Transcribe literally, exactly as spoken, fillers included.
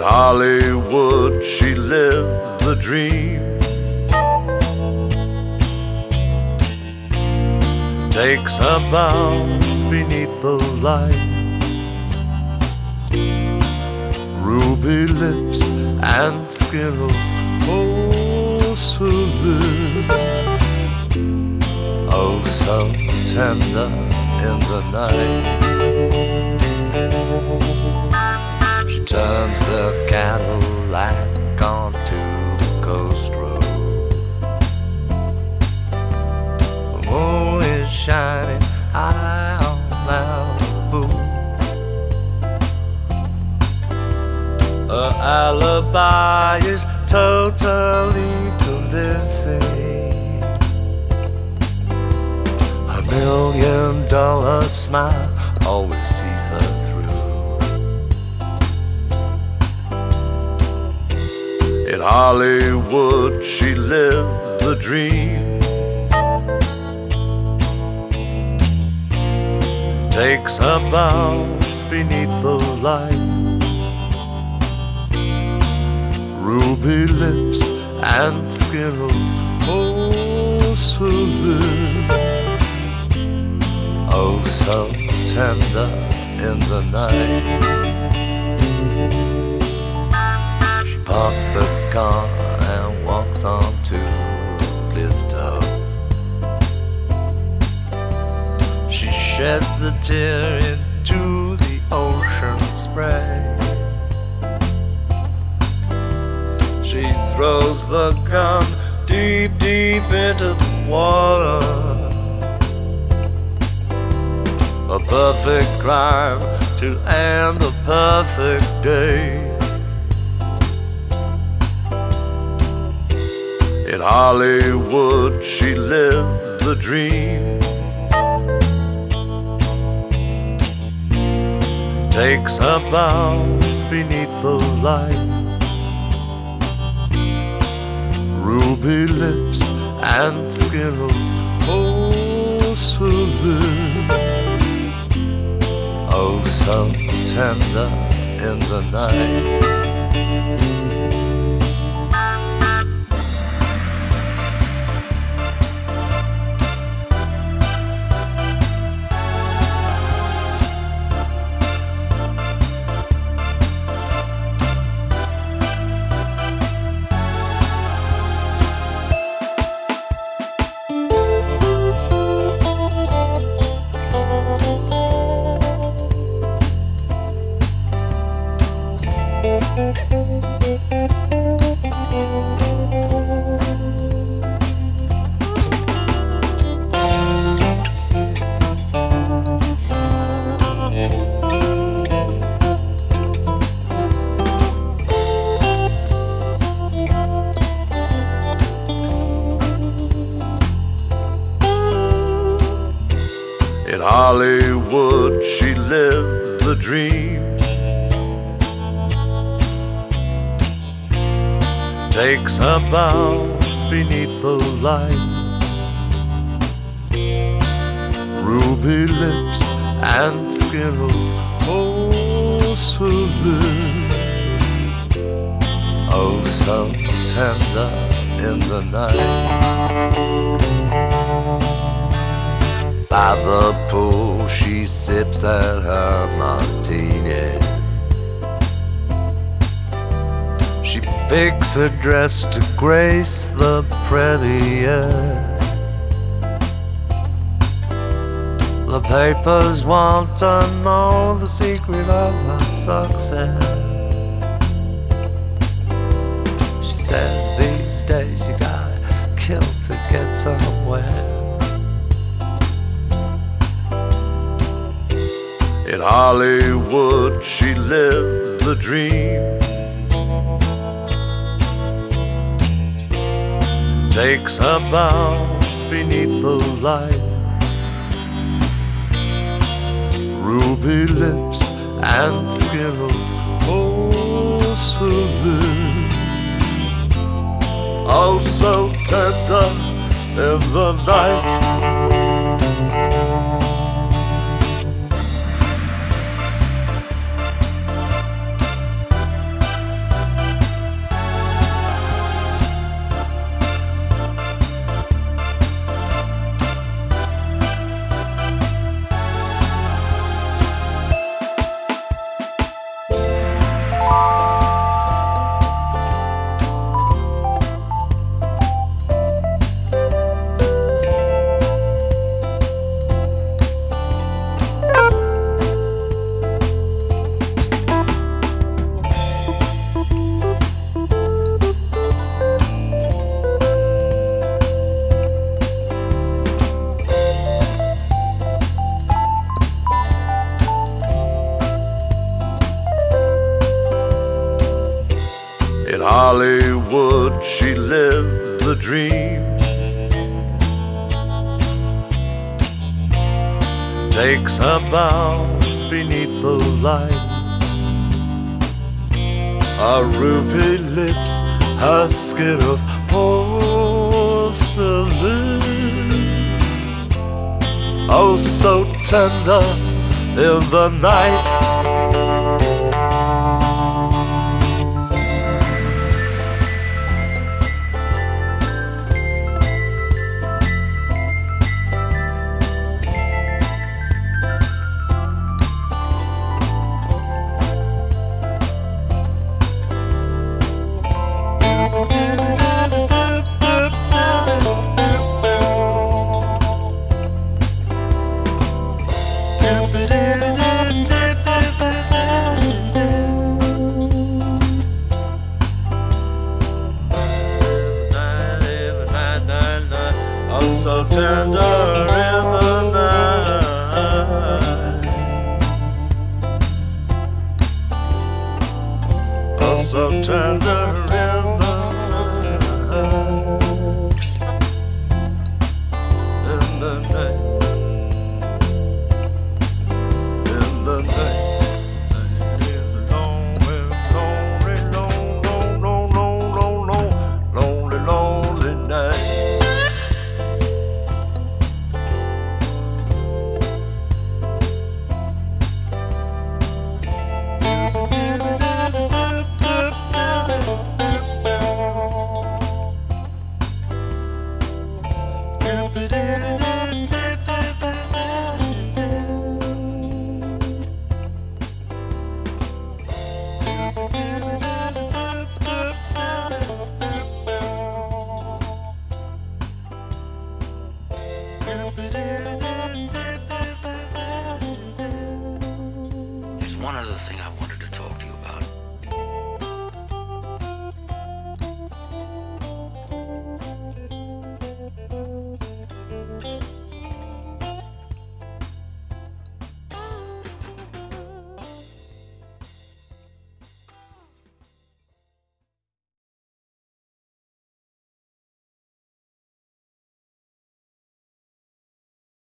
Hollywood, she lives the dream. Takes her bow beneath the light. Ruby lips and skin of porcelain. Oh, so tender in the night. She turns the Cadillac onto the coast road. The moon is shining high on Malibu. Her alibi is totally convincing. Her million dollar smile always sees her through. In Hollywood, she lives the dream. Takes her bow beneath the light. Ruby lips and skin of porcelain. Oh, so tender in the night. She parks the car and walks onto the cliff top. She sheds a tear into the ocean spray. She throws the gun deep, deep into the water. A perfect crime to end a perfect day. In Hollywood, she lives the dream. Takes her bow beneath the light. Ruby lips and skin of porcelain. Oh, so tender in the night. In Hollywood, she lives the dream. Takes her bow beneath the light. Ruby lips and skin of porcelain. Oh, so tender in the night. By the pool, she sips at her martini. She picks a dress to grace the premiere. The papers want to know the secret of her success. She says these days you gotta kill to get somewhere. In Hollywood, she lives the dream. Takes her bow beneath the light. Ruby lips and skin of porcelain. Oh, so tender in the night. she lives the dream. Takes her bow beneath the light. Her ruby lips, her skin of porcelain. Oh, so tender in the night. So tender in the night. Oh, so tender.